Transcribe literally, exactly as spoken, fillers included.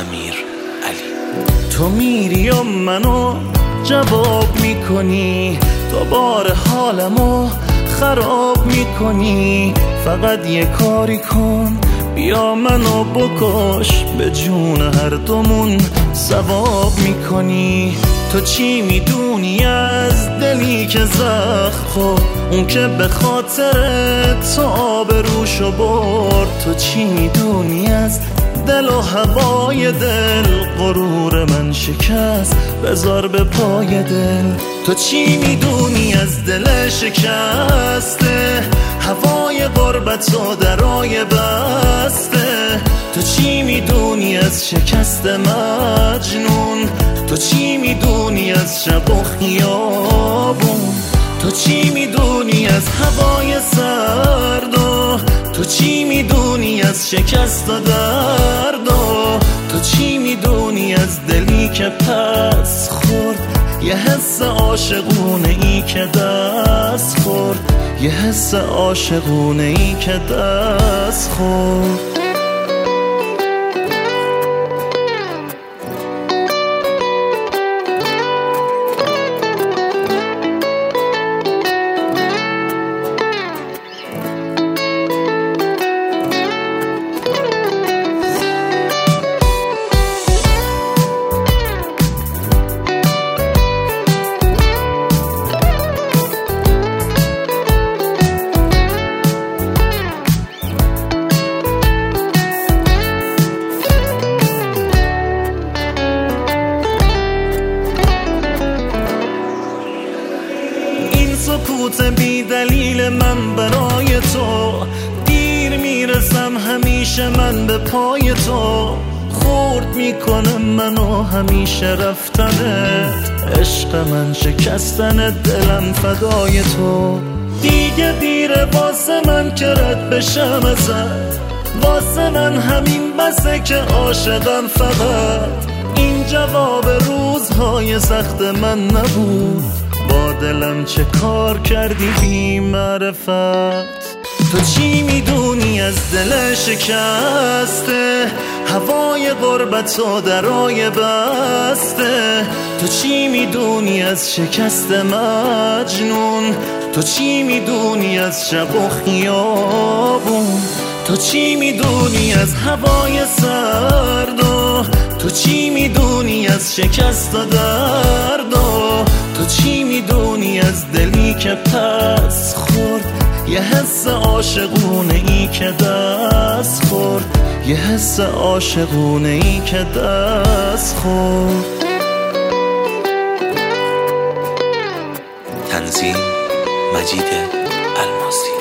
امیر علی. تو میری و منو جواب میکنی، دوباره حالمو خراب میکنی. فقط یه کاری کن، بیا منو بکش، به جون هر دومون ثواب میکنی. تو چی میدونی از دلی که زخم خورد، اون که به خاطر تو آبروشو برد؟ تو چی میدونی از دل و هوای دل، غرور من شکست بذار به پای دل. تو چی میدونی از دل شکسته، هوای غربت و درای بسته؟ تو چی میدونی از شکست مجنون؟ تو چی میدونی از شب و خیابون؟ تو چی میدونی از هوای سرد و تو چی میدونی از شکست و درد و تو چی میدونی از دلی که پس خورد؟ یه حس عاشقونه ای که دست خورد، یه حس عاشقونه ای که دست خورد. سکوت بی دلیل من برای تو، دیر میرسم همیشه من به پای تو. خورد میکنه منو همیشه رفتنت، عشق من شکستن دلم فدای تو. دیگه دیره واسه من که رد بشم ازت، واسه من همین بسه که عاشقم فقط. این جواب روزهای سخت من نبود، با دلم چه کار کردی بی معرفت؟ تو چی میدونی از دل شکسته، هوای غربت و درای بسته؟ تو چی میدونی از شکست مجنون؟ تو چی میدونی از شب و خیابون؟ تو چی میدونی از هوای سرد و تو چی میدونی از شکست و درد و تو چی میدونی از دلی که پس خورد؟ یه حس عاشقونه ای که دست خورد، یه حس عاشقونه ای که دست خورد. تنظیم مجید الماسی.